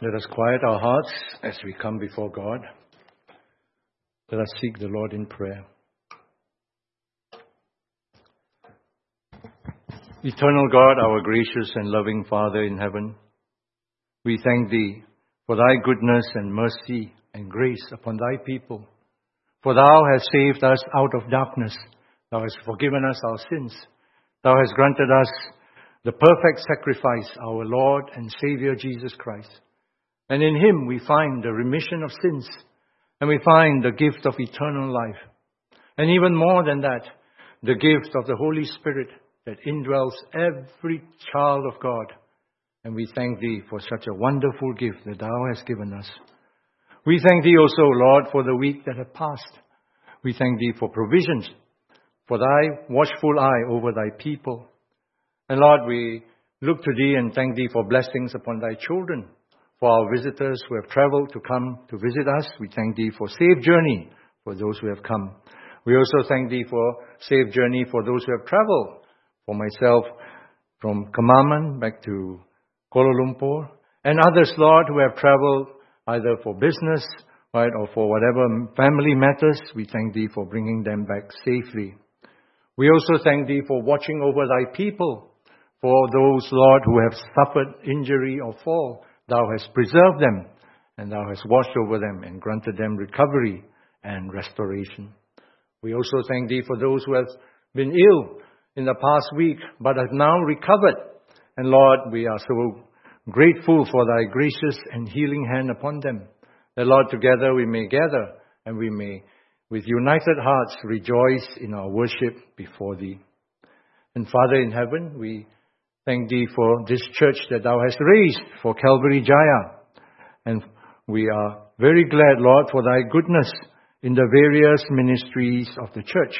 Let us quiet our hearts as we come before God. Let us seek the Lord in prayer. Eternal God, our gracious and loving Father in heaven, we thank Thee for Thy goodness and mercy and grace upon Thy people. For Thou hast saved us out of darkness. Thou hast forgiven us our sins. Thou hast granted us the perfect sacrifice, our Lord and Savior Jesus Christ. And in Him we find the remission of sins, and we find the gift of eternal life. And even more than that, the gift of the Holy Spirit that indwells every child of God. And we thank Thee for such a wonderful gift that Thou hast given us. We thank Thee also, Lord, for the week that hath passed. We thank Thee for provisions, for Thy watchful eye over Thy people. And Lord, we look to Thee and thank Thee for blessings upon Thy children, for our visitors who have traveled to come to visit us. We thank Thee for safe journey for those who have come. We also thank Thee for safe journey for those who have traveled. For myself, from Kemaman back to Kuala Lumpur, and others, Lord, who have traveled either for business, right, or for whatever family matters. We thank Thee for bringing them back safely. We also thank Thee for watching over Thy people. For those, Lord, who have suffered injury or fall, Thou hast preserved them, and Thou hast watched over them and granted them recovery and restoration. We also thank Thee for those who have been ill in the past week, but have now recovered. And Lord, we are so grateful for Thy gracious and healing hand upon them. That, Lord, together we may gather, and we may, with united hearts, rejoice in our worship before Thee. And Father in heaven, we thank Thee for this church that Thou hast raised for Calvary Jaya. And we are very glad, Lord, for Thy goodness in the various ministries of the church.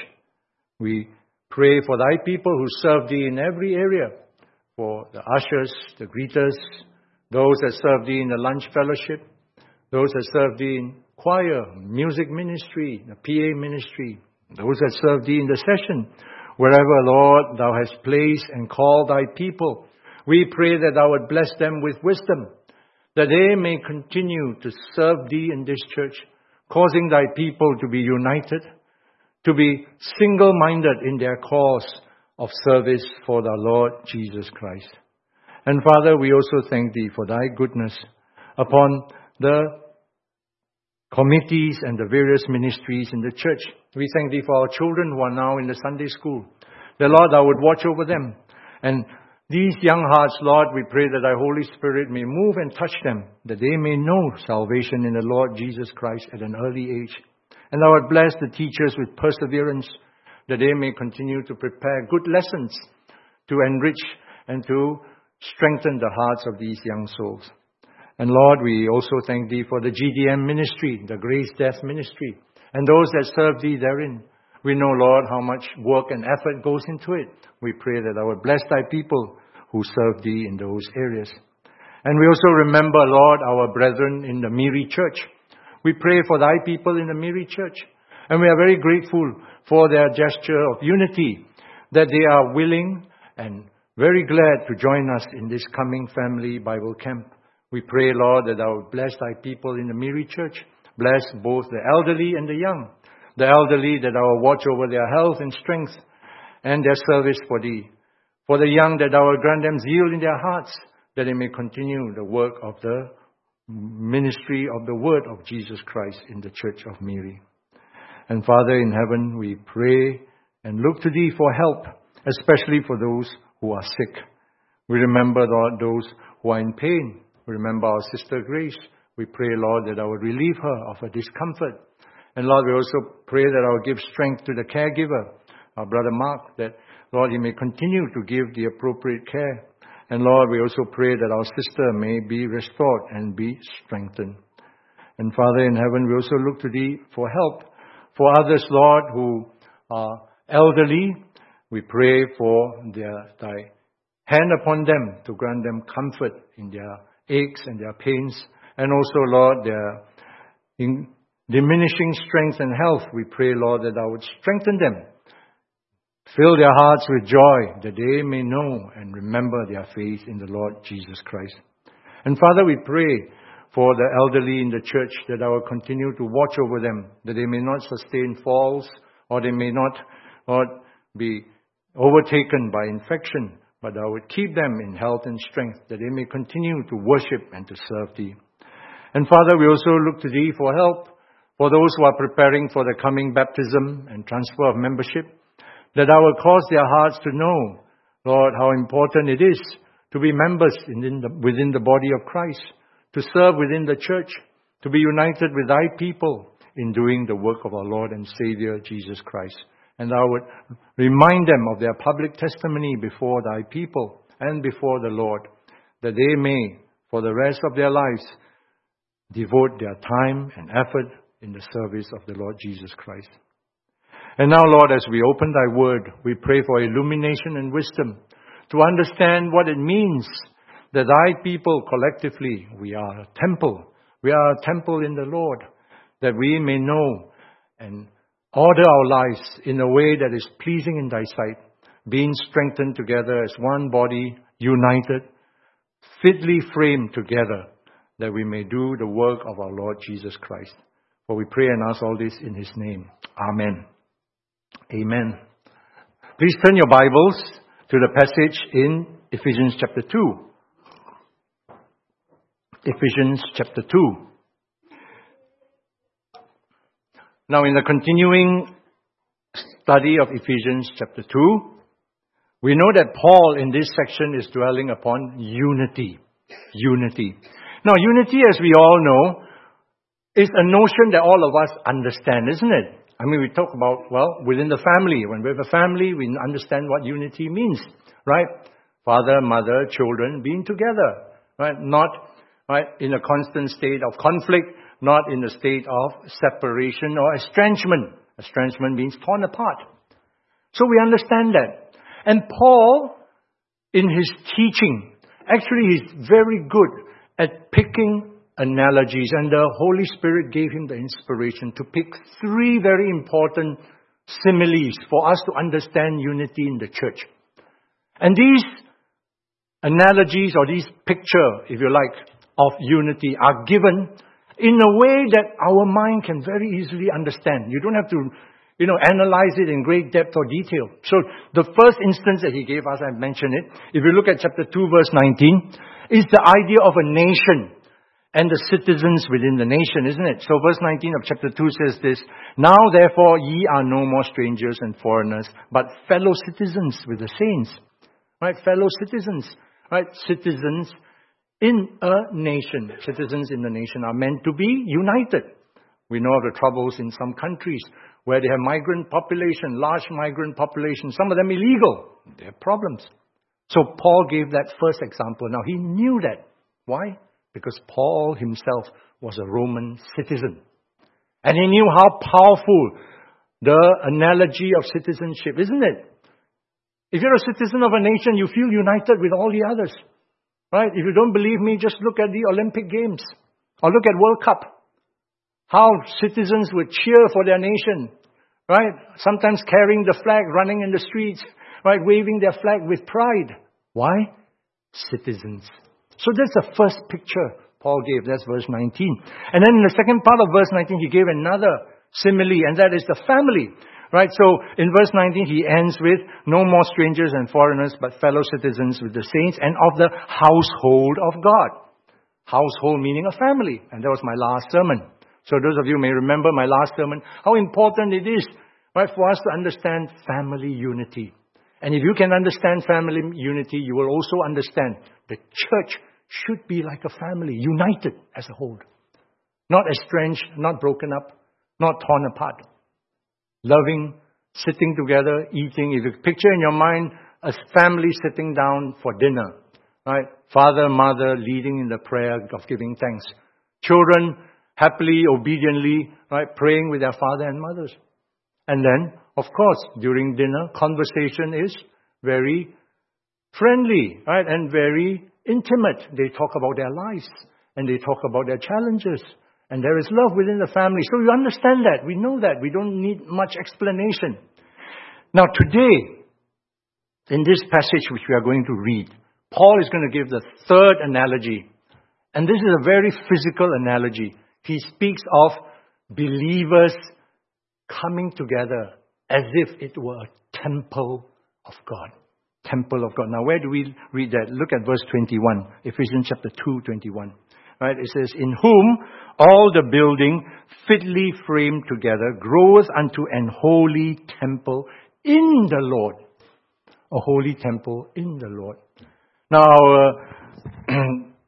We pray for Thy people who serve Thee in every area, for the ushers, the greeters, those that serve Thee in the lunch fellowship, those that serve Thee in choir, music ministry, the PA ministry, those that serve Thee in the session. Wherever, Lord, Thou hast placed and called Thy people, we pray that Thou would bless them with wisdom, that they may continue to serve Thee in this church, causing Thy people to be united, to be single-minded in their cause of service for the Lord Jesus Christ. And Father, we also thank Thee for Thy goodness upon the committees and the various ministries in the church. We thank Thee for our children who are now in the Sunday school. The Lord, Thou would watch over them. And these young hearts, Lord, we pray that Thy Holy Spirit may move and touch them, that they may know salvation in the Lord Jesus Christ at an early age. And Thou would bless the teachers with perseverance, that they may continue to prepare good lessons to enrich and to strengthen the hearts of these young souls. And Lord, we also thank Thee for the GDM ministry, the Grace Death ministry, and those that serve Thee therein. We know, Lord, how much work and effort goes into it. We pray that Thou would bless Thy people who serve Thee in those areas. And we also remember, Lord, our brethren in the Miri Church. We pray for Thy people in the Miri Church. And we are very grateful for their gesture of unity, that they are willing and very glad to join us in this coming family Bible camp. We pray, Lord, that Thou would bless Thy people in the Miri Church. Bless both the elderly and the young. The elderly, that Thou will watch over their health and strength and their service for Thee. For the young, that Thou will grant them zeal in their hearts, that they may continue the work of the ministry of the Word of Jesus Christ in the Church of Miri. And Father in heaven, we pray and look to Thee for help, especially for those who are sick. We remember, Lord, those who are in pain. We remember our sister Grace. We pray, Lord, that I would relieve her of her discomfort. And Lord, we also pray that I would give strength to the caregiver, our brother Mark, that, Lord, he may continue to give the appropriate care. And Lord, we also pray that our sister may be restored and be strengthened. And Father in heaven, we also look to Thee for help. For others, Lord, who are elderly, we pray for Thy hand upon them to grant them comfort in their aches and their pains. And also, Lord, their diminishing strength and health. We pray, Lord, that Thou would strengthen them. Fill their hearts with joy, that they may know and remember their faith in the Lord Jesus Christ. And Father, we pray for the elderly in the church, that I will continue to watch over them, that they may not sustain falls, or they may not be overtaken by infection, but I would keep them in health and strength, that they may continue to worship and to serve Thee. And Father, we also look to Thee for help for those who are preparing for the coming baptism and transfer of membership, that I will cause their hearts to know, Lord, how important it is to be members within the body of Christ, to serve within the church, to be united with Thy people in doing the work of our Lord and Savior, Jesus Christ. And I would remind them of their public testimony before Thy people and before the Lord, that they may, for the rest of their lives, devote their time and effort in the service of the Lord Jesus Christ. And now, Lord, as we open Thy Word, we pray for illumination and wisdom to understand what it means that Thy people collectively, we are a temple. We are a temple in the Lord, that we may know and order our lives in a way that is pleasing in Thy sight, being strengthened together as one body, united, fitly framed together, that we may do the work of our Lord Jesus Christ. For we pray and ask all this in His name. Amen. Amen. Please turn your Bibles to the passage in Ephesians chapter 2. Ephesians chapter 2. Now, in the continuing study of Ephesians chapter 2, we know that Paul in this section is dwelling upon unity. Unity. Now, unity, as we all know, is a notion that all of us understand, isn't it? I mean, we talk about, within the family. When we have a family, we understand what unity means, right? Father, mother, children being together, right? Not in a constant state of conflict, not in a state of separation or estrangement. Estrangement means torn apart. So we understand that. And Paul, in his teaching, actually is very good at picking analogies, and the Holy Spirit gave him the inspiration to pick 3 very important similes for us to understand unity in the church. And these analogies, or these picture, if you like, of unity are given in a way that our mind can very easily understand. You don't have to, analyze it in great depth or detail. So the first instance that he gave us, I mentioned it, if you look at chapter 2, verse 19, is the idea of a nation and the citizens within the nation, isn't it? So verse 19 of chapter 2 says this, "Now therefore ye are no more strangers and foreigners, but fellow citizens with the saints." Right? Fellow citizens. Right? Citizens in a nation. Citizens in the nation are meant to be united. We know of the troubles in some countries where they have migrant population, large migrant population, some of them illegal. They have problems. So Paul gave that first example. Now he knew that. Why? Because Paul himself was a Roman citizen. And he knew how powerful the analogy of citizenship, isn't it? If you're a citizen of a nation, you feel united with all the others. Right? If you don't believe me, just look at the Olympic Games. Or look at World Cup. How citizens would cheer for their nation. Right? Sometimes carrying the flag, running in the streets. Right? Waving their flag with pride. Why? Citizens. So that's the first picture Paul gave. That's verse 19. And then in the second part of verse 19, he gave another simile, and that is the family. Right? So in verse 19, he ends with, "No more strangers and foreigners, but fellow citizens with the saints and of the household of God." Household meaning a family. And that was my last sermon. So those of you may remember my last sermon, how important it is, right, for us to understand family unity. And if you can understand family unity, you will also understand the church should be like a family, united as a whole. Not estranged, not broken up, not torn apart. Loving, sitting together, eating. If you picture in your mind a family sitting down for dinner, right? Father, mother leading in the prayer of giving thanks. Children happily, obediently, right, praying with their father and mothers. And then, of course, during dinner, conversation is very friendly, right, and very intimate. They talk about their lives, and they talk about their challenges, and there is love within the family. So you understand that. We know that. We don't need much explanation. Now today, in this passage which we are going to read, Paul is going to give the third analogy, And this is a very physical analogy. He speaks of believers coming together as if it were a temple of God. Temple of God. Now, where do we read that? Look at verse 21. Ephesians chapter 2, 21. Right? It says, in whom all the building fitly framed together groweth unto an holy temple in the Lord. A holy temple in the Lord. Now,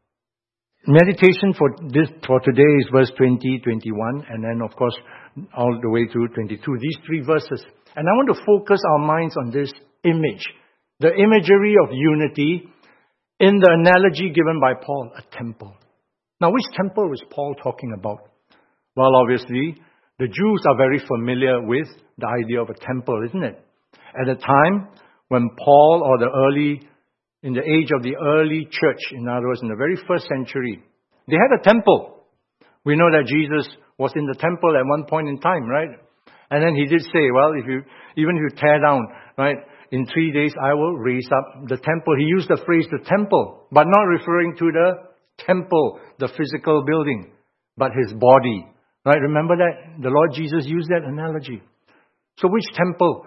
meditation for today is verse 20, 21, and then of course all the way to 22. These three verses. And I want to focus our minds on this image. The imagery of unity in the analogy given by Paul, a temple. Now, which temple is Paul talking about? Well, obviously, the Jews are very familiar with the idea of a temple, isn't it? At the time when Paul, or in the age of the early church, in other words, in the very first century, they had a temple. We know that Jesus was in the temple at one point in time, right? And then he did say, well, even if you tear down, right, in 3 days I will raise up the temple. He used the phrase the temple, but not referring to the temple, the physical building, but his body. Right? Remember that? The Lord Jesus used that analogy. So which temple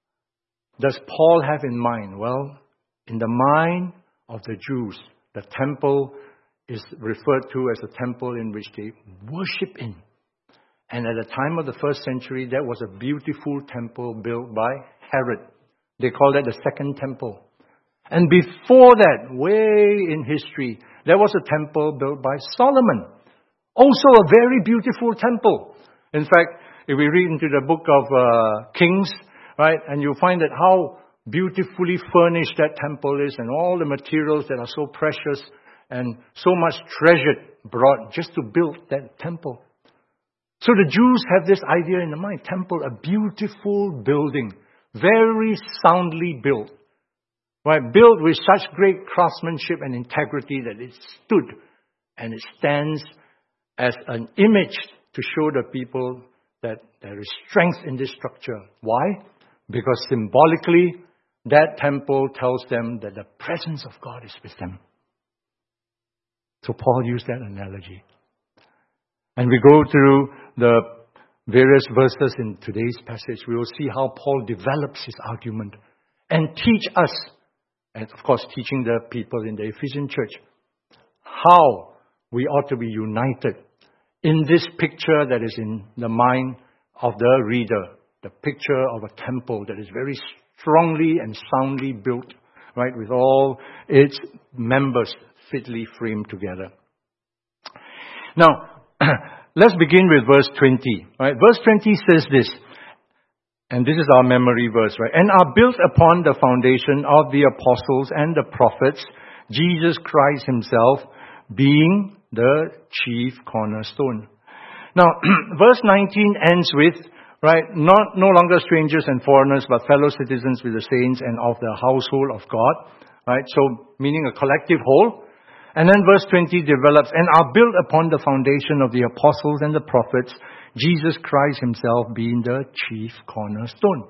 does Paul have in mind? Well, in the mind of the Jews, the temple is referred to as a temple in which they worship in. And at the time of the first century, that was a beautiful temple built by Herod. They call that the Second Temple. And before that, way in history, there was a temple built by Solomon. Also a very beautiful temple. In fact, if we read into the book of Kings, right, and you find that how beautifully furnished that temple is, and all the materials that are so precious and so much treasured brought just to build that temple. So the Jews have this idea in the mind, temple, a beautiful building, very soundly built, right? Built with such great craftsmanship and integrity that it stood and it stands as an image to show the people that there is strength in this structure. Why? Because symbolically, that temple tells them that the presence of God is with them. So Paul used that analogy. And we go through the various verses in today's passage. We will see how Paul develops his argument and teach us, and of course teaching the people in the Ephesian church, how we ought to be united in this picture that is in the mind of the reader. The picture of a temple that is very strongly and soundly built, right, with all its members fitly framed together. Now, let's begin with verse 20. Right? Verse 20 says this, and this is our memory verse, right? And are built upon the foundation of the apostles and the prophets, Jesus Christ himself being the chief cornerstone. Now, verse 19 ends with, right, no longer strangers and foreigners, but fellow citizens with the saints and of the household of God. Right? So, meaning a collective whole. And then verse 20 develops, and are built upon the foundation of the apostles and the prophets, Jesus Christ himself being the chief cornerstone.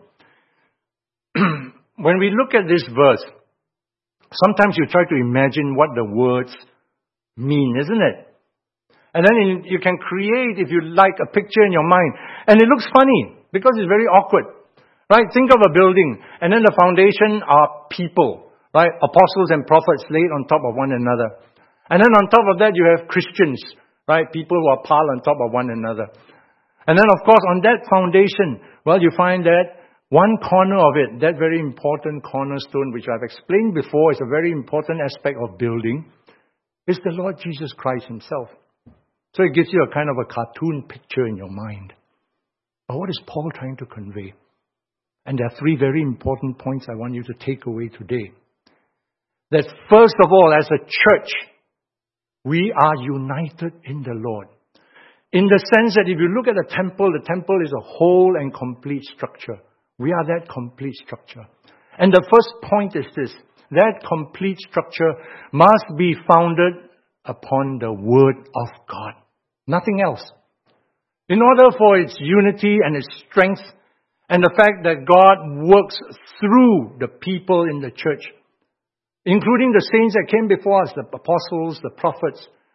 When we look at this verse, sometimes you try to imagine what the words mean, isn't it? And then you can create, if you like, a picture in your mind. And it looks funny, because it's very awkward. Right? Think of a building, and then the foundation are people. Right? Apostles and prophets laid on top of one another. And then on top of that, you have Christians, right? People who are piled on top of one another. And then, of course, on that foundation, well, you find that one corner of it, that very important cornerstone, which I've explained before, is a very important aspect of building, is the Lord Jesus Christ himself. So it gives you a kind of a cartoon picture in your mind. But what is Paul trying to convey? And there are three very important points I want you to take away today. That first of all, as a church, we are united in the Lord. In the sense that if you look at the temple is a whole and complete structure. We are that complete structure. And the first point is this, that complete structure must be founded upon the Word of God. Nothing else. In order for its unity and its strength, and the fact that God works through the people in the church, including the saints that came before us, the apostles, the prophets,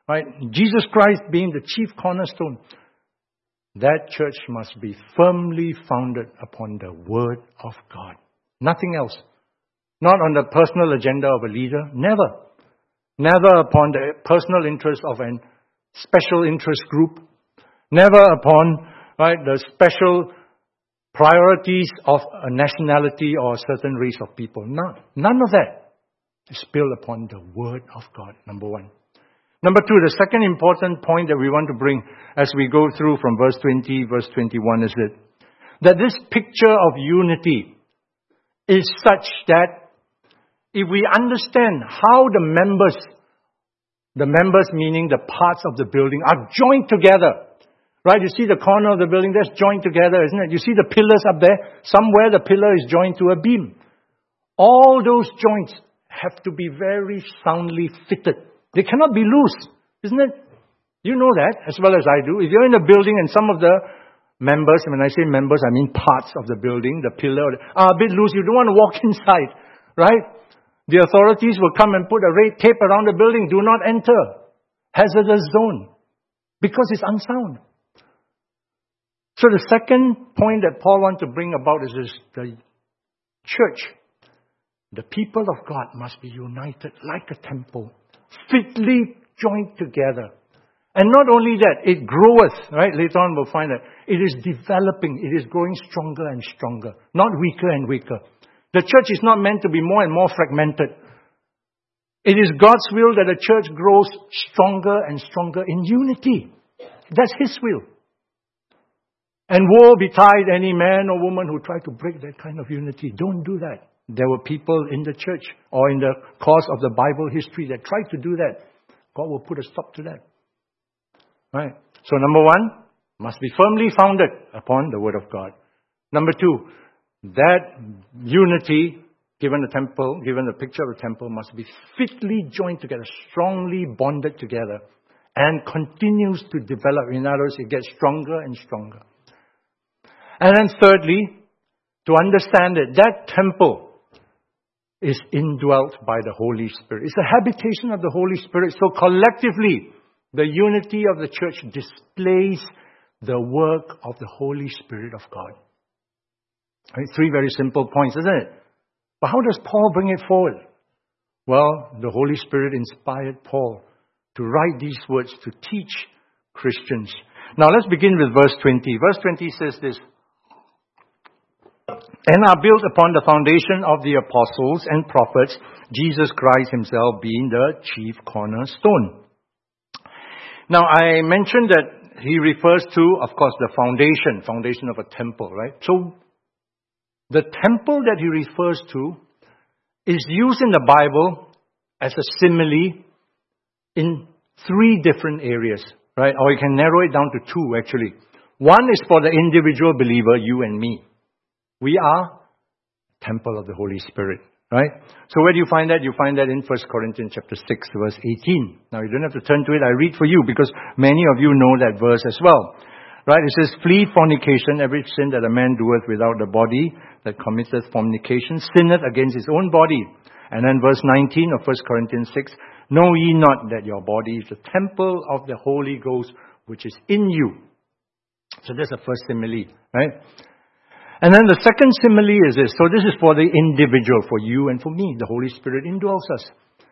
right? Jesus Christ being the chief cornerstone. That church must be firmly founded upon the Word of God. Nothing else. Not on the personal agenda of a leader. Never. Never upon the personal interest of a special interest group. Never upon, right, the special priorities of a nationality or a certain race of people. None of that is built upon the Word of God, number one. Number two, the second important point that we want to bring as we go through from verse 20, verse 21 is that this picture of unity is such that if we understand how the members meaning the parts of the building are joined together. Right, you see the corner of the building, that's joined together, isn't it? You see the pillars up there? Somewhere the pillar is joined to a beam. All those joints have to be very soundly fitted. They cannot be loose, isn't it? You know that as well as I do. If you're in a building and some of the members, when I say members, I mean parts of the building, the pillar, are a bit loose, you don't want to walk inside, right? The authorities will come and put a red tape around the building. Do not enter. Hazardous zone. Because it's unsound. So the second point that Paul wants to bring about is this: the church, the people of God must be united like a temple, fitly joined together. And not only that, it groweth, right? Later on we'll find that it is developing, it is growing stronger and stronger, not weaker and weaker. The church is not meant to be more and more fragmented. It is God's will that the church grows stronger and stronger in unity. That's His will. And woe betide any man or woman who try to break that kind of unity. Don't do that. There were people in the church or in the course of the Bible history that tried to do that. God will put a stop to that. Right? So number one, must be firmly founded upon the Word of God. Number two, that unity, given the temple, given the picture of the temple, must be fitly joined together, strongly bonded together, and continues to develop. In other words, it gets stronger and stronger. And then thirdly, to understand that temple is indwelt by the Holy Spirit. It's a habitation of the Holy Spirit. So collectively, the unity of the church displays the work of the Holy Spirit of God. Right? Three very simple points, isn't it? But how does Paul bring it forward? Well, the Holy Spirit inspired Paul to write these words to teach Christians. Now let's begin with verse 20. Verse 20 says this: "And are built upon the foundation of the apostles and prophets, Jesus Christ Himself being the chief cornerstone." Now I mentioned that he refers to, of course, the foundation of a temple, right? So the temple that he refers to is used in the Bible as a simile in three different areas, right? Or you can narrow it down to two, actually. One is for the individual believer, you and me. We are temple of the Holy Spirit, right? So where do you find that? You find that in 1 Corinthians chapter 6, verse 18. Now you don't have to turn to it. I read for you because many of you know that verse as well. Right? It says, "Flee fornication, every sin that a man doeth without the body, that committeth fornication, sinneth against his own body." And then verse 19 of 1 Corinthians 6, "Know ye not that your body is the temple of the Holy Ghost, which is in you?" So that's the first simile, right? And then the second simile is this. So this is for the individual, for you and for me. The Holy Spirit indwells us.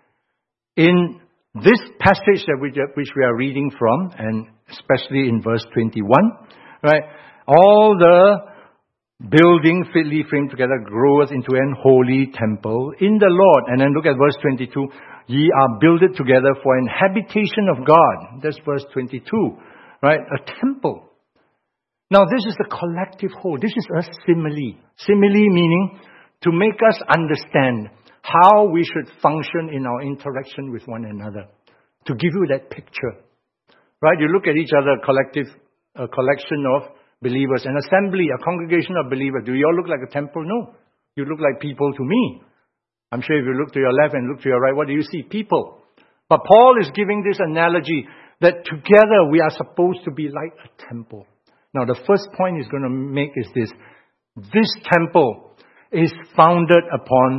In this passage that which we are reading from, and especially in verse 21, right? All the building fitly framed together groweth into an holy temple in the Lord. And then look at verse 22. "Ye are builded together for an habitation of God." That's verse 22, right? A temple. Now this is the collective whole. This is a simile. Simile meaning to make us understand how we should function in our interaction with one another. To give you that picture. Right? You look at each other, a collection of believers, an assembly, a congregation of believers. Do you all look like a temple? No. You look like people to me. I'm sure if you look to your left and look to your right, what do you see? People. But Paul is giving this analogy that together we are supposed to be like a temple. Now the first point he's going to make is this. This temple is founded upon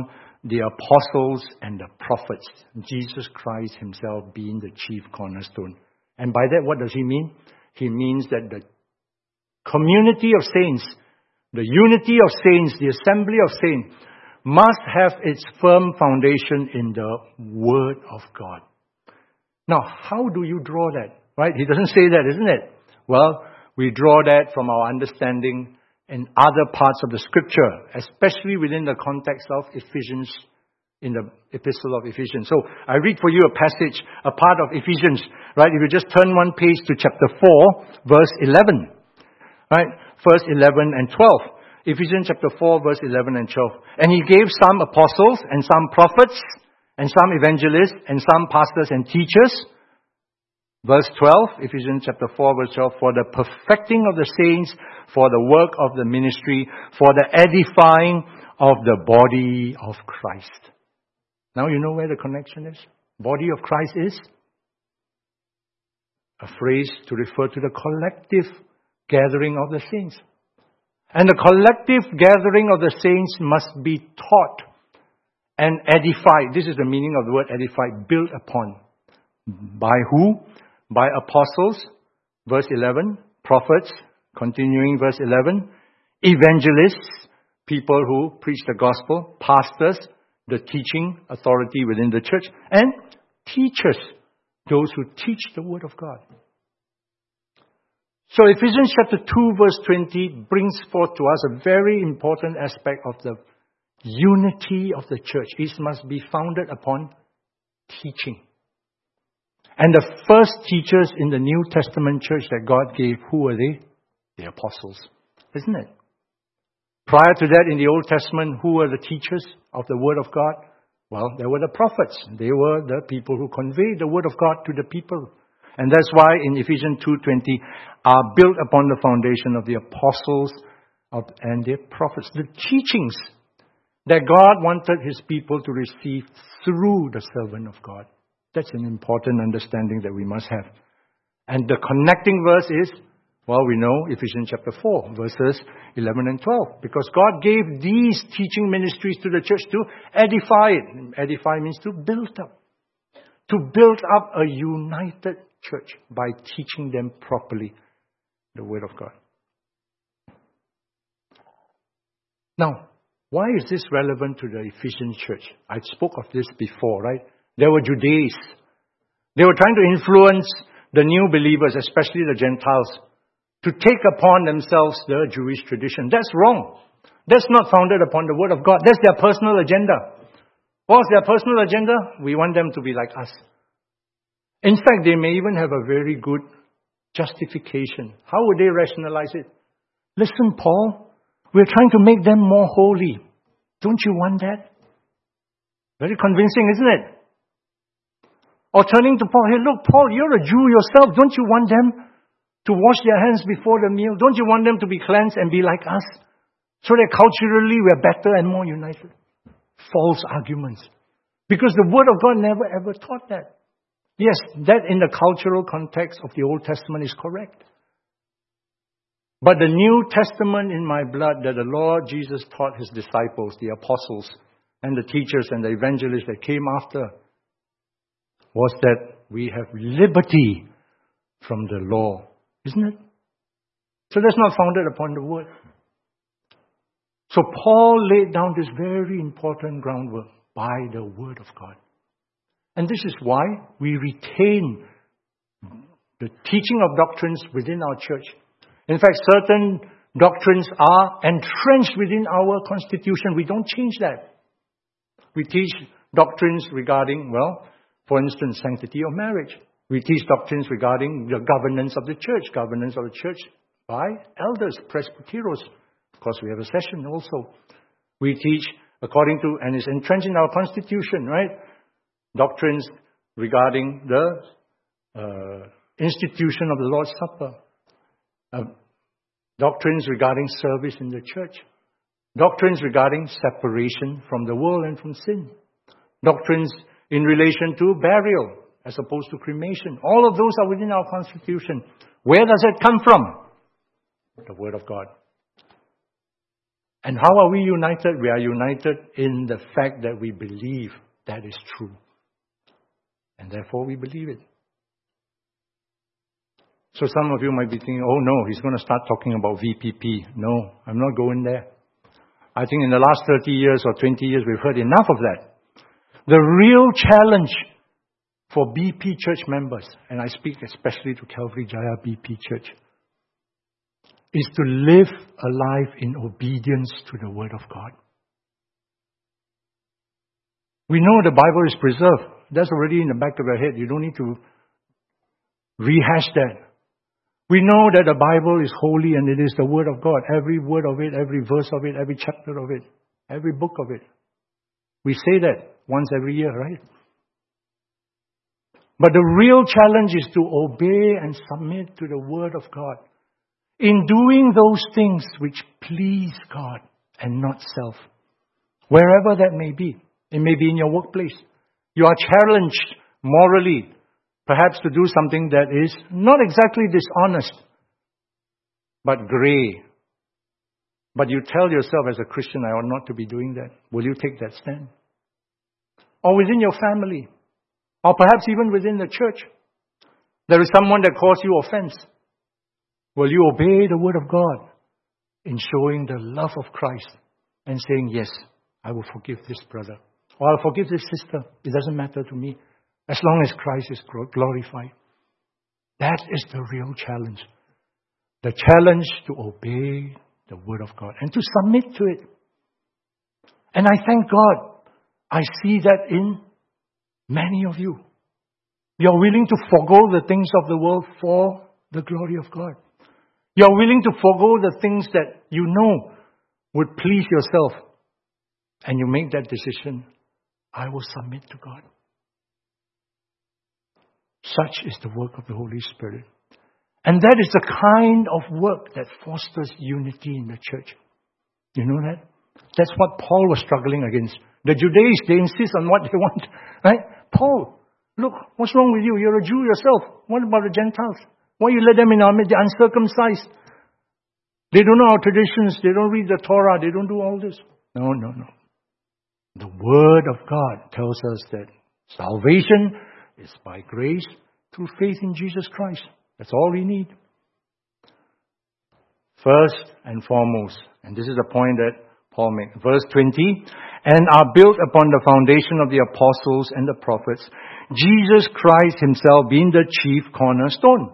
the apostles and the prophets. Jesus Christ himself being the chief cornerstone. And by that, what does he mean? He means that the community of saints, the unity of saints, the assembly of saints, must have its firm foundation in the Word of God. Now, how do you draw that? Right? He doesn't say that, isn't it? Well, we draw that from our understanding in other parts of the Scripture, especially within the context of Ephesians, in the Epistle of Ephesians. So, I read for you a passage, a part of Ephesians, right? If you just turn one page to chapter 4, verse 11. Right? Verse 11 and 12. Ephesians chapter 4, verse 11 and 12. And he gave some apostles and some prophets and some evangelists and some pastors and teachers. Verse 12, Ephesians chapter 4, verse 12. For the perfecting of the saints, for the work of the ministry, for the edifying of the body of Christ. Now you know where the connection is? Body of Christ is a phrase to refer to the collective gathering of the saints. And the collective gathering of the saints must be taught and edified. This is the meaning of the word edified, built upon. By who? By apostles, verse 11, prophets, continuing verse 11, evangelists, people who preach the gospel, pastors, the teaching authority within the church, and teachers, those who teach the word of God. So Ephesians chapter 2 verse 20 brings forth to us a very important aspect of the unity of the church. It must be founded upon teaching. And the first teachers in the New Testament church that God gave, who were they? The apostles. Isn't it? Prior to that, in the Old Testament, who were the teachers of the Word of God? Well, they were the prophets. They were the people who conveyed the Word of God to the people. And that's why in Ephesians 2:20 are built upon the foundation of the apostles and the prophets. The teachings that God wanted His people to receive through the servant of God. That's an important understanding that we must have. And the connecting verse is, well, we know Ephesians chapter 4, verses 11 and 12. Because God gave these teaching ministries to the church to edify it. Edify means to build up. To build up a united church by teaching them properly the Word of God. Now, why is this relevant to the Ephesian church? I spoke of this before, right? There were Judeans. They were trying to influence the new believers, especially the Gentiles, to take upon themselves the Jewish tradition. That's wrong. That's not founded upon the Word of God. That's their personal agenda. What's their personal agenda? We want them to be like us. In fact, they may even have a very good justification. How would they rationalize it? Listen, Paul, we're trying to make them more holy. Don't you want that? Very convincing, isn't it? Or turning to Paul, hey, look, Paul, you're a Jew yourself. Don't you want them to wash their hands before the meal? Don't you want them to be cleansed and be like us? So that culturally we're better and more united. False arguments. Because the Word of God never ever taught that. Yes, that in the cultural context of the Old Testament is correct. But the New Testament in my blood that the Lord Jesus taught His disciples, the apostles, and the teachers and the evangelists that came after, was that we have liberty from the law. Isn't it? So that's not founded upon the Word. So Paul laid down this very important groundwork by the Word of God. And this is why we retain the teaching of doctrines within our church. In fact, certain doctrines are entrenched within our constitution. We don't change that. We teach doctrines regarding, well, for instance, sanctity of marriage. We teach doctrines regarding the governance of the church by elders, presbyteros. Of course, we have a session also. We teach according to, and it's entrenched in our constitution, right? Doctrines regarding the institution of the Lord's Supper. Doctrines regarding service in the church. Doctrines regarding separation from the world and from sin. Doctrines in relation to burial as opposed to cremation. All of those are within our constitution. Where does it come from? The Word of God. And how are we united? We are united in the fact that we believe that is true. And therefore we believe it. So some of you might be thinking, oh no, he's going to start talking about VPP. No, I'm not going there. I think in the last 30 years or 20 years, we've heard enough of that. The real challenge for BP church members, and I speak especially to Calvary Jaya BP Church, is to live a life in obedience to the Word of God. We know the Bible is preserved. That's already in the back of your head. You don't need to rehash that. We know that the Bible is holy and it is the Word of God. Every word of it, every verse of it, every chapter of it, every book of it. We say that once every year, right? But the real challenge is to obey and submit to the Word of God. In doing those things which please God and not self. Wherever that may be. It may be in your workplace. You are challenged morally, perhaps to do something that is not exactly dishonest, but grey. But you tell yourself as a Christian, I ought not to be doing that. Will you take that stand? Or within your family, or perhaps even within the church, there is someone that caused you offense. Will you obey the Word of God in showing the love of Christ and saying, yes, I will forgive this brother, or I'll forgive this sister. It doesn't matter to me, as long as Christ is glorified. That is the real challenge. The challenge to obey the Word of God and to submit to it. And I thank God, I see that in many of you. You're willing to forego the things of the world for the glory of God. You're willing to forego the things that you know would please yourself. And you make that decision, I will submit to God. Such is the work of the Holy Spirit. And that is the kind of work that fosters unity in the church. You know that? That's what Paul was struggling against. The Judaizers, they insist on what they want. Right? Paul, look, what's wrong with you? You're a Jew yourself. What about the Gentiles? Why you let them in our midst? They're uncircumcised. They don't know our traditions. They don't read the Torah. They don't do all this. No. The Word of God tells us that salvation is by grace through faith in Jesus Christ. That's all we need. First and foremost, and this is the point that Paul makes, verse 20, and are built upon the foundation of the apostles and the prophets, Jesus Christ himself being the chief cornerstone.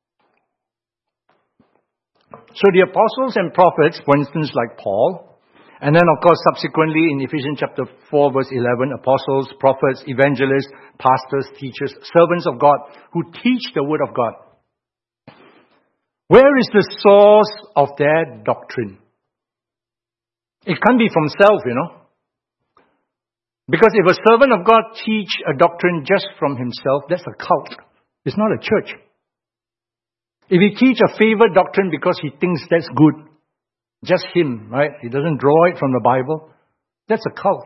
So the apostles and prophets, for instance, like Paul, and then of course subsequently in Ephesians chapter 4 verse 11, apostles, prophets, evangelists, pastors, teachers, servants of God who teach the Word of God. Where is the source of their doctrine? It can't be from self, you know. Because if a servant of God teach a doctrine just from himself, that's a cult. It's not a church. If he teach a favored doctrine because he thinks that's good, just him, right? He doesn't draw it from the Bible, that's a cult.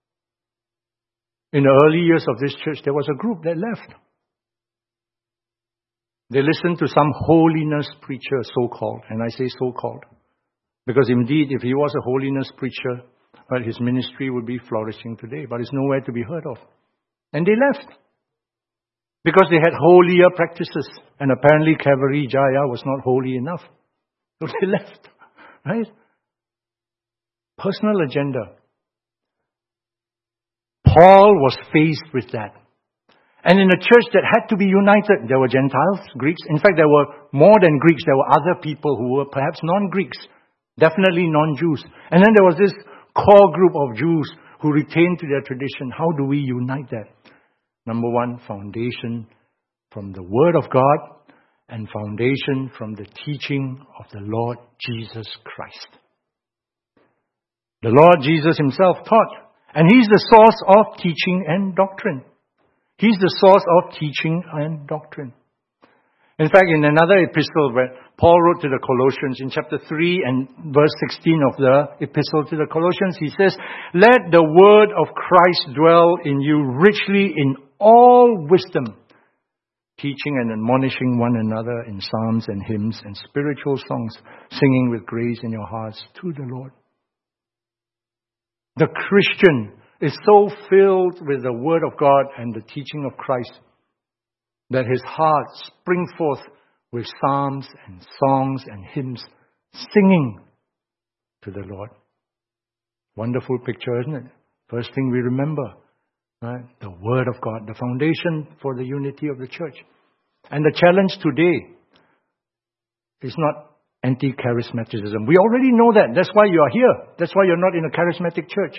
In the early years of this church, there was a group that left. They listened to some holiness preacher, so-called, and I say so-called. Because indeed, if he was a holiness preacher, well, his ministry would be flourishing today, but it's nowhere to be heard of. And they left. Because they had holier practices. And apparently Calvary Jaya was not holy enough. So they left. Right? Personal agenda. Paul was faced with that. And in a church that had to be united, there were Gentiles, Greeks. In fact, there were more than Greeks. There were other people who were perhaps non-Greeks. Definitely non-Jews. And then there was this core group of Jews who retained to their tradition. How do we unite that? Number one, foundation from the Word of God and foundation from the teaching of the Lord Jesus Christ. The Lord Jesus himself taught, and he's the source of teaching and doctrine. He's the source of teaching and doctrine. In fact, in another epistle where Paul wrote to the Colossians in chapter 3 and verse 16 of the epistle to the Colossians, he says, let the word of Christ dwell in you richly in all wisdom, teaching and admonishing one another in psalms and hymns and spiritual songs, singing with grace in your hearts to the Lord. The Christian is so filled with the Word of God and the teaching of Christ that his heart springs forth with psalms and songs and hymns, singing to the Lord. Wonderful picture, isn't it? First thing we remember, right? The Word of God, the foundation for the unity of the church. And the challenge today is not anti-charismaticism. We already know that. That's why you are here. That's why you're not in a charismatic church.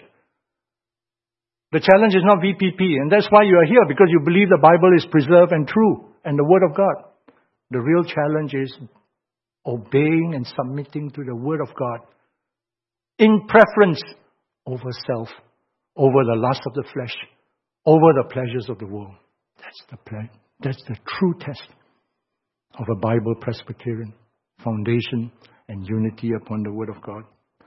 The challenge is not VPP, and that's why you are here, because you believe the Bible is preserved and true, and the Word of God. The real challenge is obeying and submitting to the Word of God in preference over self, over the lust of the flesh, over the pleasures of the world. That's the true test of a Bible Presbyterian foundation and unity upon the Word of God.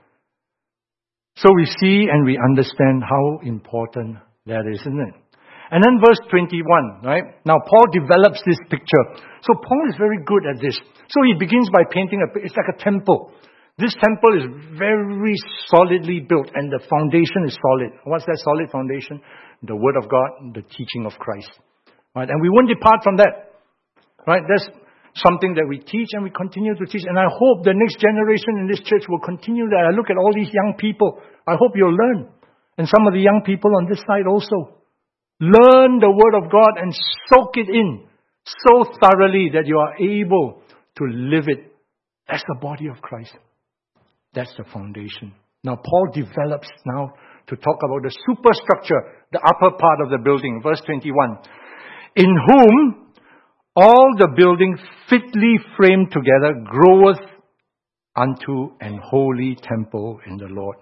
So we see and we understand how important that is, isn't it? And then verse 21, right? Now Paul develops this picture. So Paul is very good at this. So he begins by painting it's like a temple. This temple is very solidly built and the foundation is solid. What's that solid foundation? The Word of God, the teaching of Christ. Right? And we won't depart from that. Right? That's something that we teach and we continue to teach. And I hope the next generation in this church will continue that. I look at all these young people. I hope you'll learn. And some of the young people on this side also. Learn the Word of God and soak it in so thoroughly that you are able to live it as the body of Christ. That's the foundation. Now Paul develops now to talk about the superstructure, the upper part of the building. Verse 21. In whom all the building fitly framed together groweth unto an holy temple in the Lord.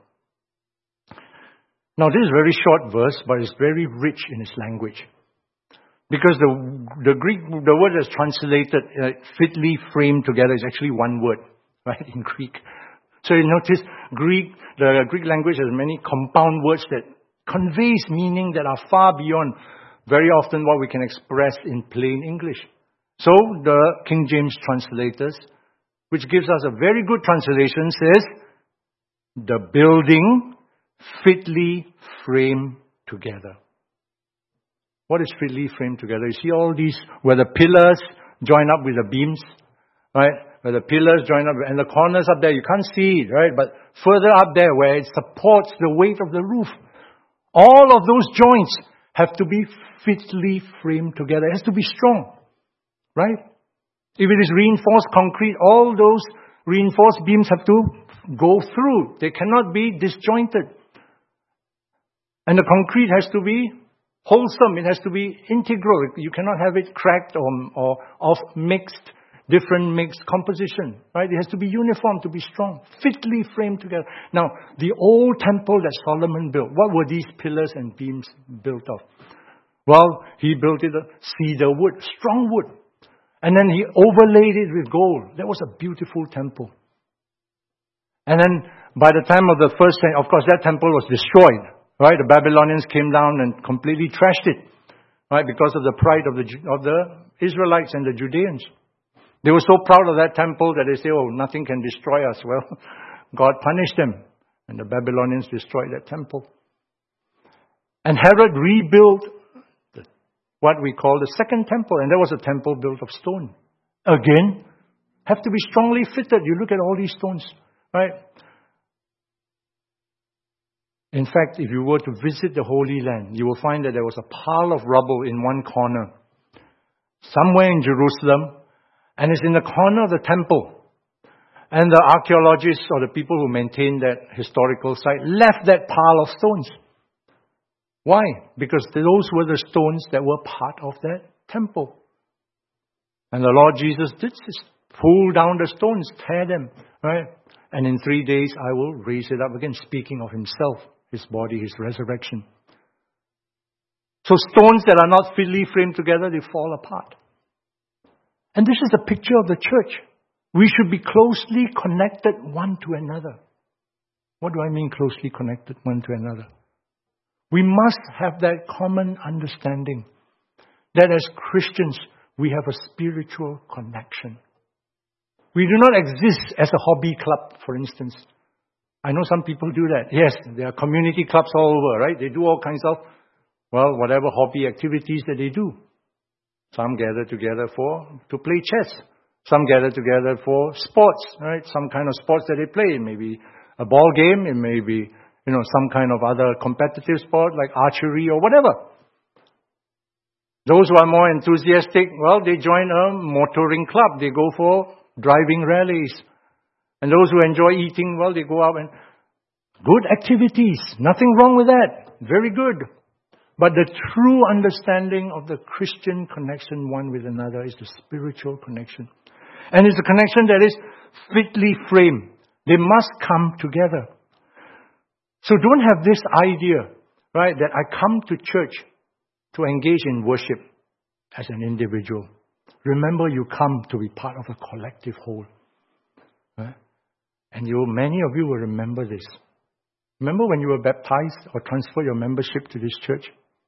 Now this is a very short verse, but it's very rich in its language. Because the Greek, the word that's translated fitly framed together is actually one word, right, in Greek. So you notice the Greek language has many compound words that conveys meaning that are far beyond very often what we can express in plain English. So the King James translators, which gives us a very good translation, says, the building fitly framed together. What is fitly framed together? You see all these, where the pillars join up with the beams, right? Where the pillars join up, and the corners up there, you can't see it, right? But further up there, where it supports the weight of the roof, all of those joints have to be fitly framed together. It has to be strong. Right? If it is reinforced concrete, all those reinforced beams have to go through. They cannot be disjointed. And the concrete has to be wholesome. It has to be integral. You cannot have it cracked or of different mixed composition. Right? It has to be uniform to be strong. Fitly framed together. Now, the old temple that Solomon built, what were these pillars and beams built of? Well, he built it of cedar wood, strong wood. And then he overlaid it with gold. That was a beautiful temple. And then by the time of the first century, of course, that temple was destroyed. Right? The Babylonians came down and completely trashed it. Right? Because of the pride of the Israelites and the Judeans. They were so proud of that temple that they say, oh, nothing can destroy us. Well, God punished them. And the Babylonians destroyed that temple. And Herod rebuilt what we call the second temple. And there was a temple built of stone. Again, have to be strongly fitted. You look at all these stones, right? In fact, if you were to visit the Holy Land, you will find that there was a pile of rubble in one corner, somewhere in Jerusalem, and it's in the corner of the temple. And the archaeologists or the people who maintain that historical site left that pile of stones. Why? Because those were the stones that were part of that temple. And the Lord Jesus did this. Pull down the stones, tear them, right? And in 3 days I will raise it up again, speaking of himself, his body, his resurrection. So stones that are not fitly framed together, they fall apart. And this is a picture of the church. We should be closely connected one to another. What do I mean closely connected one to another? We must have that common understanding that as Christians, we have a spiritual connection. We do not exist as a hobby club, for instance. I know some people do that. Yes, there are community clubs all over, right? They do all kinds of, whatever hobby activities that they do. Some gather together to play chess. Some gather together for sports, right? Some kind of sports that they play. Maybe a ball game. It may be, some kind of other competitive sport like archery or whatever. Those who are more enthusiastic, they join a motoring club. They go for driving rallies. And those who enjoy eating, they go out and... Good activities. Nothing wrong with that. Very good. But the true understanding of the Christian connection one with another is the spiritual connection. And it's a connection that is fitly framed. They must come together. So don't have this idea, right, that I come to church to engage in worship as an individual. Remember, you come to be part of a collective whole. Right? And many of you will remember this. Remember when you were baptized or transferred your membership to this church?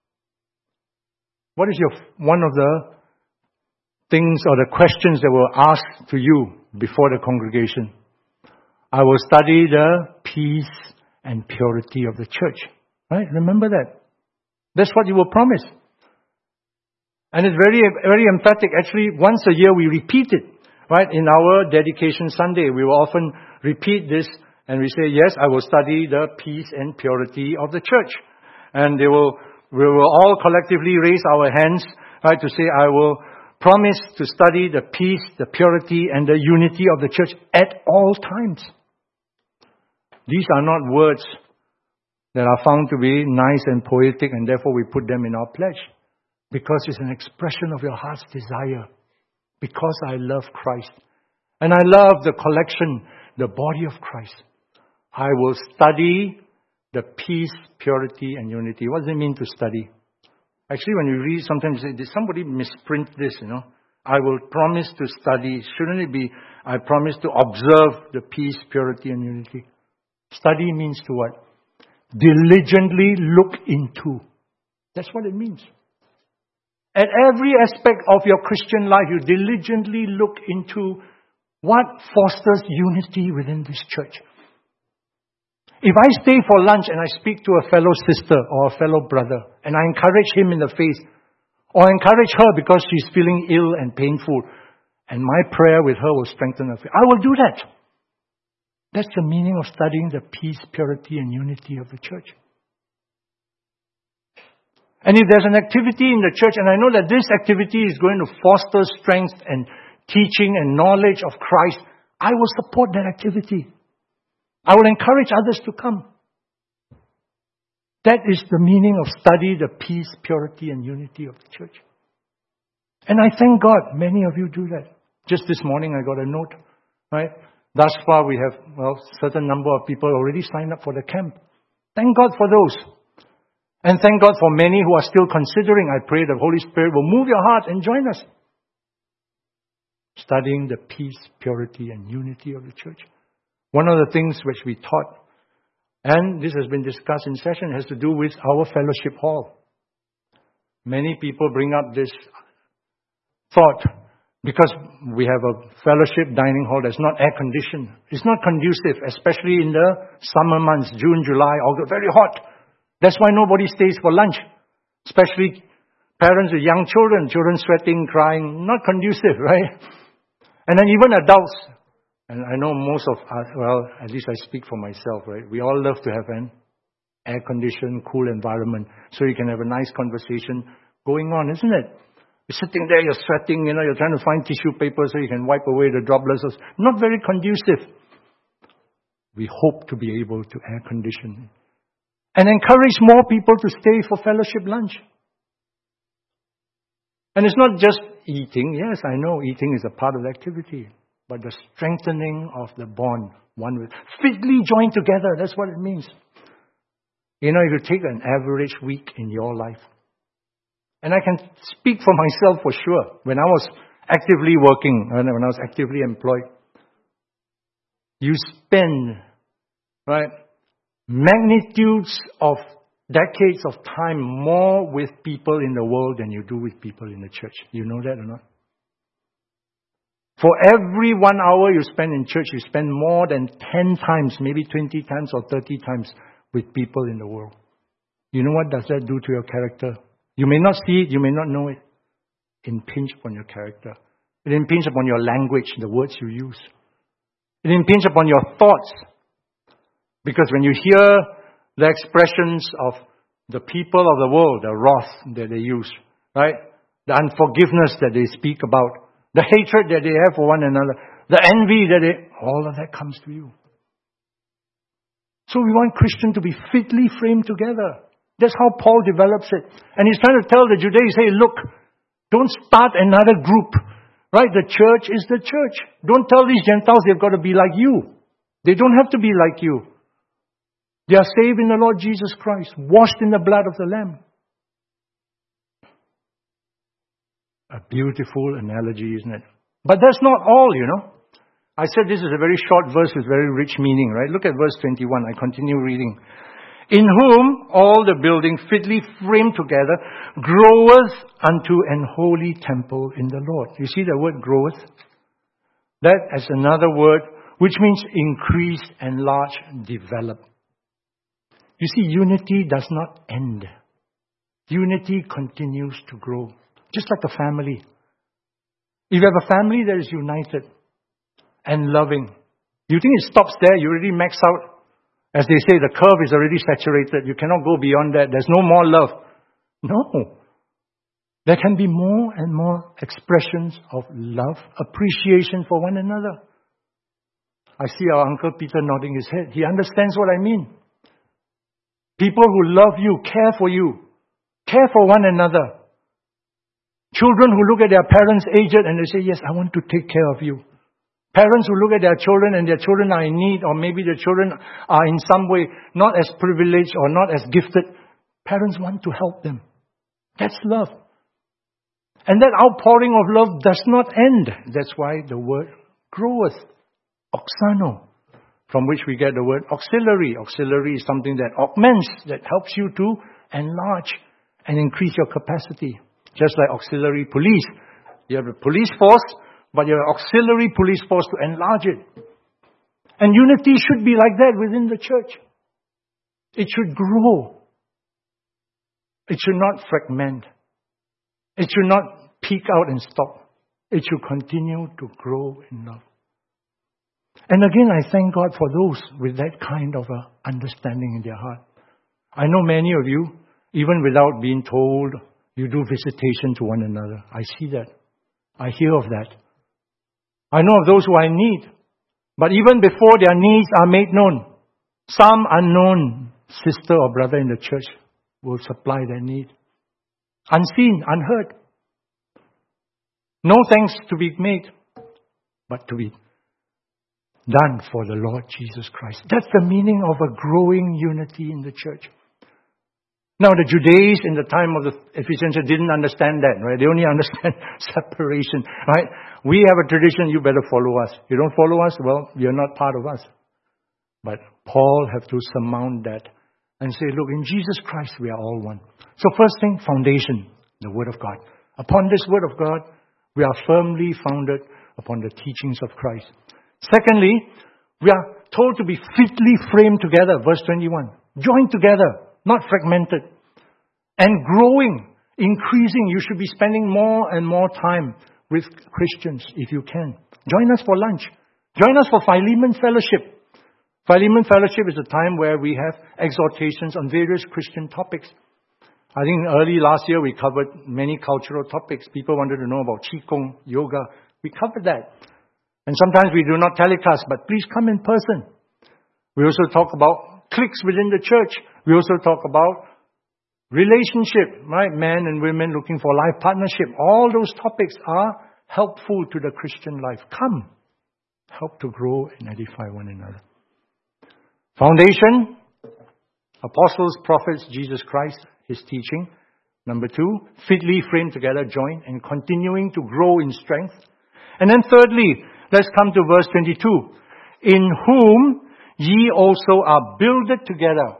What is one of the things or the questions that were asked to you before the congregation? I will study the peace and purity of the church. Right? Remember that. That's what you were promised. And it's very, very emphatic. Actually, once a year we repeat it. Right? In our dedication Sunday, we will often repeat this and we say, yes, I will study the peace and purity of the church. And we will all collectively raise our hands, right, to say, I will promise to study the peace, the purity, and the unity of the church at all times. These are not words that are found to be nice and poetic, and therefore we put them in our pledge. Because it's an expression of your heart's desire. Because I love Christ. And I love the collection, the body of Christ. I will study the peace, purity, and unity. What does it mean to study? Actually, when you read, sometimes you say, did somebody misprint this, I will promise to study. Shouldn't it be, I promise to observe the peace, purity, and unity? Study means to what? Diligently look into. That's what it means. At every aspect of your Christian life, you diligently look into what fosters unity within this church. If I stay for lunch and I speak to a fellow sister or a fellow brother, and I encourage him in the faith, or encourage her because she's feeling ill and painful, and my prayer with her will strengthen her faith, I will do that. That's the meaning of studying the peace, purity, and unity of the church. And if there's an activity in the church, and I know that this activity is going to foster strength and teaching and knowledge of Christ, I will support that activity. I will encourage others to come. That is the meaning of study the peace, purity, and unity of the church. And I thank God many of you do that. Just this morning I got a note, right? Thus far we have, certain number of people already signed up for the camp. Thank God for those. And thank God for many who are still considering. I pray the Holy Spirit will move your heart and join us. Studying the peace, purity, and unity of the church. One of the things which we taught, and this has been discussed in session, has to do with our fellowship hall. Many people bring up this thought, because we have a fellowship dining hall that's not air conditioned. It's not conducive, especially in the summer months, June, July, August, very hot. That's why nobody stays for lunch. Especially parents with young children sweating, crying, not conducive, right? And then even adults, and I know most of us, at least I speak for myself, right? We all love to have an air-conditioned, cool environment so you can have a nice conversation going on, isn't it? You're sitting there, you're sweating, you're trying to find tissue paper so you can wipe away the droplets. Not very conducive. We hope to be able to air condition and encourage more people to stay for fellowship lunch. And it's not just eating. Yes, I know eating is a part of the activity. But the strengthening of the bond, one with, fitly joined together, that's what it means. If you take an average week in your life, and I can speak for myself for sure, when I was actively working, when I was actively employed, you spend, right, magnitudes of decades of time more with people in the world than you do with people in the church. You know that or not? For every 1 hour you spend in church, you spend more than 10 times, maybe 20 times or 30 times with people in the world. You know what does that do to your character? You may not see it, you may not know it. It impinges upon your character. It impinges upon your language, the words you use. It impinges upon your thoughts. Because when you hear the expressions of the people of the world, the wrath that they use, right? The unforgiveness that they speak about, the hatred that they have for one another, the envy all of that comes to you. So we want Christians to be fitly framed together. That's how Paul develops it. And he's trying to tell the Judeans, hey, look, don't start another group. Right? The church is the church. Don't tell these Gentiles they've got to be like you. They don't have to be like you. They are saved in the Lord Jesus Christ, washed in the blood of the Lamb. A beautiful analogy, isn't it? But that's not all, you know. I said this is a very short verse with very rich meaning, right? Look at verse 21. I continue reading. In whom all the building fitly framed together groweth unto an holy temple in the Lord. You see the word groweth? That is another word which means increase, enlarge, develop. You see, unity does not end. Unity continues to grow. Just like a family. If you have a family that is united and loving, you think it stops there? You already max out. As they say, the curve is already saturated. You cannot go beyond that. There's no more love. No. There can be more and more expressions of love, appreciation for one another. I see our Uncle Peter nodding his head. He understands what I mean. People who love you, care for one another. Children who look at their parents aged and they say, yes, I want to take care of you. Parents who look at their children and their children are in need, or maybe their children are in some way not as privileged or not as gifted. Parents want to help them. That's love. And that outpouring of love does not end. That's why the word groweth. Oxano, from which we get the word auxiliary. Auxiliary is something that augments, that helps you to enlarge and increase your capacity. Just like auxiliary police. You have a police force, but you have an auxiliary police force to enlarge it. And unity should be like that within the church. It should grow. It should not fragment. It should not peak out and stop. It should continue to grow in love. And again, I thank God for those with that kind of understanding in their heart. I know many of you, even without being told, you do visitation to one another. I see that. I hear of that. I know of those who are in need. But even before their needs are made known, some unknown sister or brother in the church will supply their need. Unseen, unheard. No thanks to be made, but to be done for the Lord Jesus Christ. That's the meaning of a growing unity in the church. Now, the Judeans in the time of the Ephesians didn't understand that, right? They only understand separation, right? We have a tradition, you better follow us. You don't follow us, well, you're not part of us. But Paul have to surmount that and say, look, in Jesus Christ we are all one. So first thing, foundation, the Word of God. Upon this Word of God, we are firmly founded upon the teachings of Christ. Secondly, we are told to be fitly framed together, verse 21. Joined together. Not fragmented. And growing, increasing. You should be spending more and more time with Christians if you can. Join us for lunch. Join us for Philemon Fellowship. Philemon Fellowship is a time where we have exhortations on various Christian topics. I think early last year we covered many cultural topics. People wanted to know about Qigong, yoga. We covered that. And sometimes we do not telecast, but please come in person. We also talk about cliques within the church. We also talk about relationship, right? Men and women looking for life partnership. All those topics are helpful to the Christian life. Come. Help to grow and edify one another. Foundation, apostles, prophets, Jesus Christ, His teaching. Number 2, fitly framed together, joined, and continuing to grow in strength. And then thirdly, let's come to verse 22. In whom ye also are builded together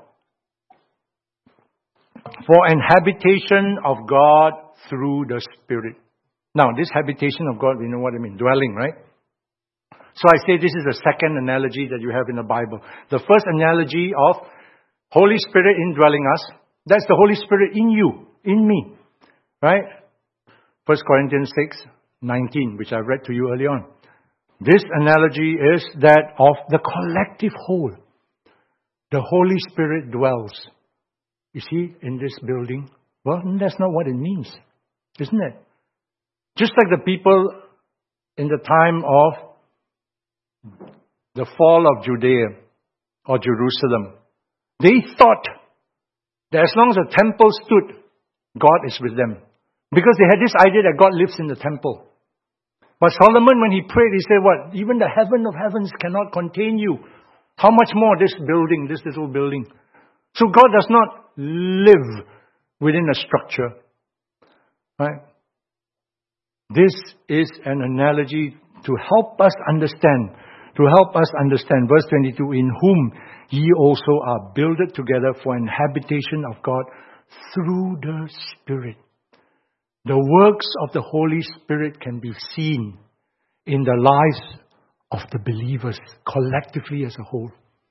for an habitation of God through the Spirit. Now, this habitation of God, we know what I mean, dwelling, right? So I say this is the second analogy that you have in the Bible. The first analogy of Holy Spirit indwelling us, that's the Holy Spirit in you, in me, right? 1 Corinthians 6:19, which I read to you earlier on. This analogy is that of the collective whole. The Holy Spirit dwells. You see, in this building. Well, that's not what it means, isn't it? Just like the people in the time of the fall of Judea or Jerusalem, they thought that as long as the temple stood, God is with them. Because they had this idea that God lives in the temple. But Solomon, when he prayed, he said, what? Even the heaven of heavens cannot contain you. How much more this building, this little building? So God does not live within a structure. Right? This is an analogy to help us understand. Verse 22, in whom ye also are builded together for an habitation of God through the Spirit. The works of the Holy Spirit can be seen in the lives of the believers collectively as a whole.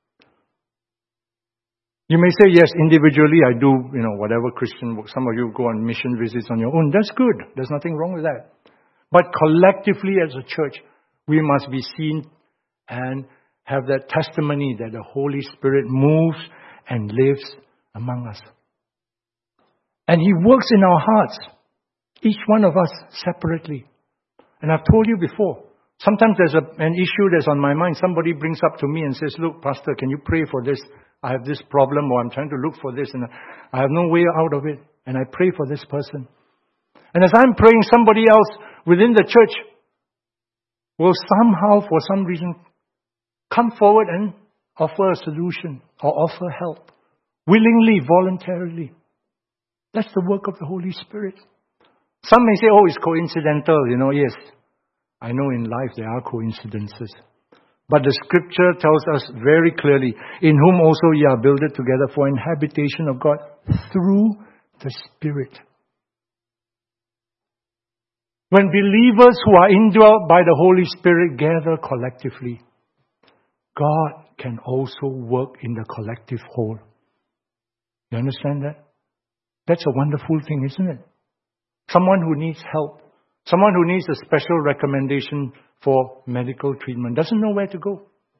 You may say, yes, individually I do, whatever Christian work. Some of you go on mission visits on your own. That's good. There's nothing wrong with that. But collectively as a church, we must be seen and have that testimony that the Holy Spirit moves and lives among us. And He works in our hearts, each one of us separately. And I've told you before, sometimes there's an issue that's on my mind. Somebody brings up to me and says, look, Pastor, can you pray for this? I have this problem, or I'm trying to look for this and I have no way out of it. And I pray for this person. And as I'm praying, somebody else within the church will somehow, for some reason, come forward and offer a solution or offer help. Willingly, voluntarily. That's the work of the Holy Spirit. Some may say, oh, it's coincidental. Yes. I know in life there are coincidences. But the scripture tells us very clearly, in whom also ye are builded together for an habitation of God through the Spirit. When believers who are indwelt by the Holy Spirit gather collectively, God can also work in the collective whole. You understand that? That's a wonderful thing, isn't it? Someone who needs help, someone who needs a special recommendation for medical treatment, doesn't know where to go.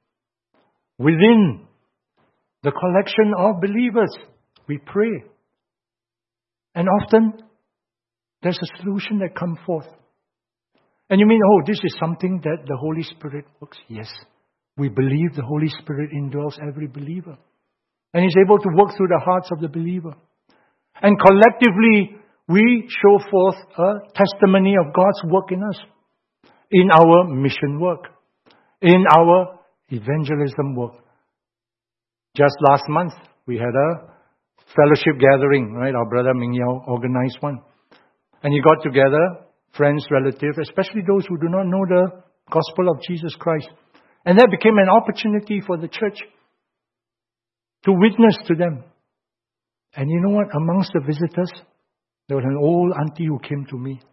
Within the collection of believers, we pray. And often, there's a solution that comes forth. And you mean, oh, this is something that the Holy Spirit works? Yes. We believe the Holy Spirit indwells every believer. And He's able to work through the hearts of the believer. And collectively, we show forth a testimony of God's work in us. In our mission work. In our evangelism work. Just last month, we had a fellowship gathering, right? Our brother Ming Yao organized one. And he got together, friends, relatives, especially those who do not know the gospel of Jesus Christ. And that became an opportunity for the church to witness to them. And you know what? Amongst the visitors, there was an old auntie who came to me.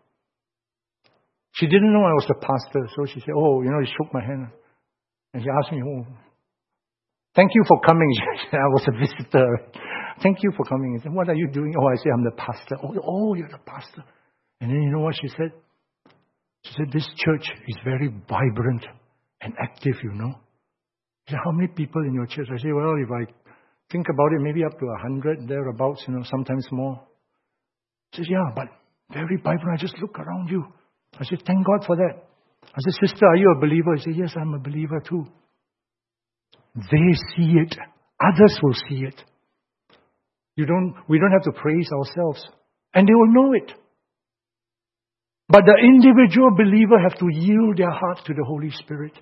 She didn't know I was the pastor, so she said, oh, he shook my hand. And she asked me, oh, thank you for coming. I was a visitor. Thank you for coming. I said, what are you doing? Oh, I said, I'm the pastor. Oh, you're the pastor. And then you know what she said? She said, this church is very vibrant and active, She said, how many people in your church? I said, well, if I think about it, maybe up to 100, thereabouts, sometimes more. She says, yeah, but very vibrant. I just look around you. I said, thank God for that. I said, sister, are you a believer? She said, yes, I'm a believer too. They see it. Others will see it. We don't have to praise ourselves. And they will know it. But the individual believer have to yield their heart to the Holy Spirit.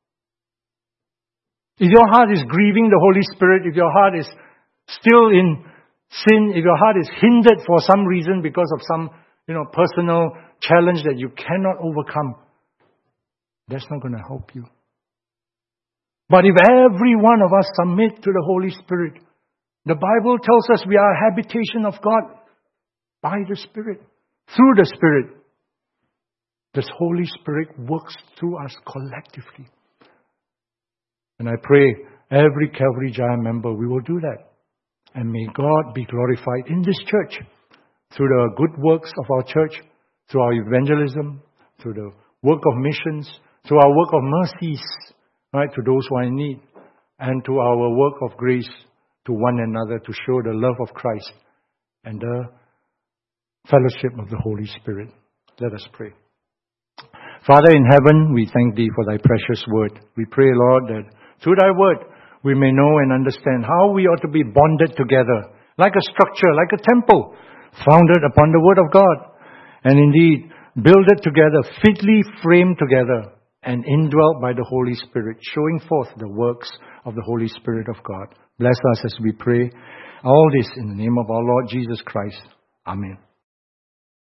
If your heart is grieving the Holy Spirit, if your heart is still in sin, if your heart is hindered for some reason because of some, personal challenge that you cannot overcome, that's not going to help you. But if every one of us submit to the Holy Spirit, the Bible tells us we are a habitation of God by the Spirit, through the Spirit. this Holy Spirit works through us collectively. And I pray every Calvary Giant member, we will do that. And may God be glorified in this church through the good works of our church, through our evangelism, through the work of missions, through our work of mercies, right, to those who are in need, and to our work of grace to one another to show the love of Christ and the fellowship of the Holy Spirit. Let us pray. Father in heaven, we thank Thee for Thy precious word. We pray, Lord, that through Thy word we may know and understand how we ought to be bonded together, like a structure, like a temple, founded upon the word of God, and indeed builded together, fitly framed together, and indwelt by the Holy Spirit, showing forth the works of the Holy Spirit of God. Bless us as we pray. All this in the name of our Lord Jesus Christ. Amen.